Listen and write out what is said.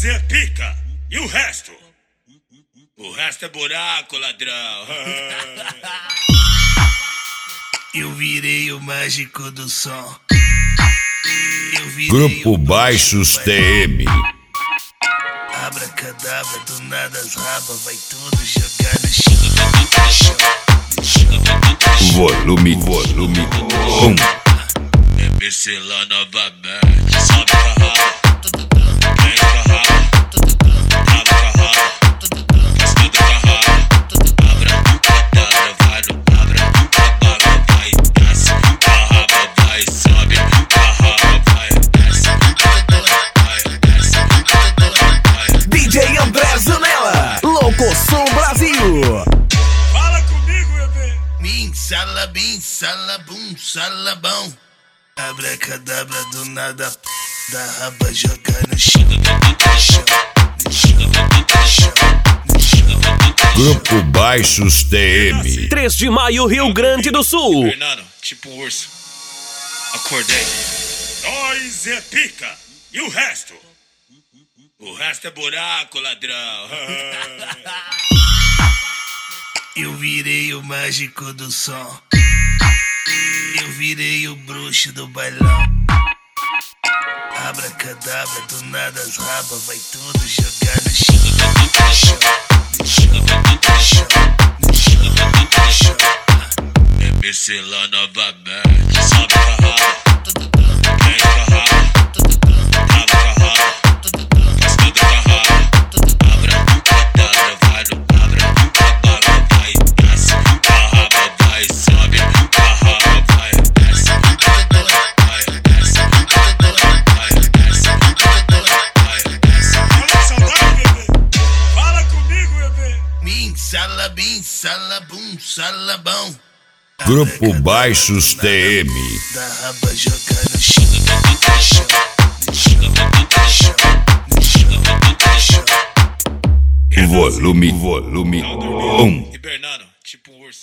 Nós é pica. E o resto? O resto é buraco, ladrão. Eu virei o mágico do som. Grupo Baixos TM. Abracadabra, do nada as rabas, vai tudo jogar no chão. Volume 1. MC lá novamente. Sobe com a raba. Vem com a raba. Raba com a raba. Faz tudo com a raba. Abracadabra, vai no abracadabra, vai. Desce com a raba, vai. Sobe com a raba, vai. Desce com a raba, vai. Desce com a raba, vai. DJ André Zanella, Louco Som Brasil. Fala comigo, bebê. Bim, salabim, salabum, salabão. Abracadabra, do nada da raba jogar no chão. Grupo Baixos TM. 3 de maio, Rio Grande do Sul. Fernando, tipo um urso. Acordei. Nós é pica. E o resto? O resto é buraco, ladrão. Eu virei o mágico do som. Eu virei o bruxo do bailão. Abracadabra, do nada as rabas, vai tudo jogar no chão. MC lá novamente. Sobe com a raba. Vem com a raba. Raba com a raba. Faz tudo com a raba. Abracadabra, vai no abracadabra, vai. Desce com a raba, vai. Sobe com a raba, vai. Desce com a raba, vai. Desce com a raba, vai. Desce com a raba, vai. Desce. Fala saudade, bebê. Fala comigo, bebê. Bim, salabim, salabum, salabão. Grupo Baixos TM. Da raba jogar no chão. Volume 1. Hibernando, tipo um urso.